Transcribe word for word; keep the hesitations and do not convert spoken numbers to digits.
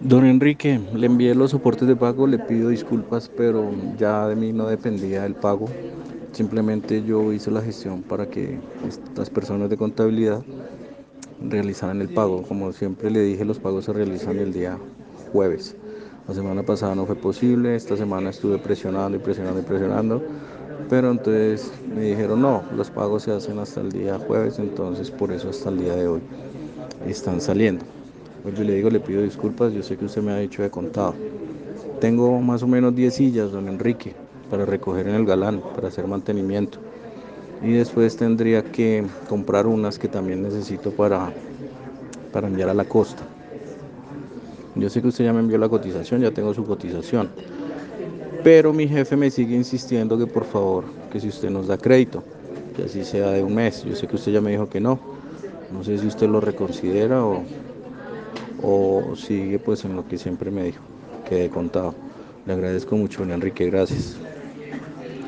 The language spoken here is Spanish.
Don Enrique, le envié los soportes de pago, le pido disculpas, pero ya de mí no dependía el pago. Simplemente yo hice la gestión para que estas personas de contabilidad realizaran el pago. Como siempre le dije, los pagos se realizan el día jueves. La semana pasada no fue posible, esta semana estuve presionando y presionando y presionando, pero entonces me dijeron no, los pagos se hacen hasta el día jueves, entonces por eso hasta el día de hoy están saliendo. Vuelvo y le digo, le pido disculpas, yo sé que usted me ha dicho de contado. Tengo más o menos diez sillas, don Enrique, para recoger en el galán, para hacer mantenimiento. Y después tendría que comprar unas que también necesito para, para enviar a la costa. Yo sé que usted ya me envió la cotización, ya tengo su cotización. Pero mi jefe me sigue insistiendo que por favor, que si usted nos da crédito, que así sea de un mes. Yo sé que usted ya me dijo que no. No sé si usted lo reconsidera o, o sigue pues en lo que siempre me dijo, que he contado. Le agradezco mucho, don Enrique, gracias.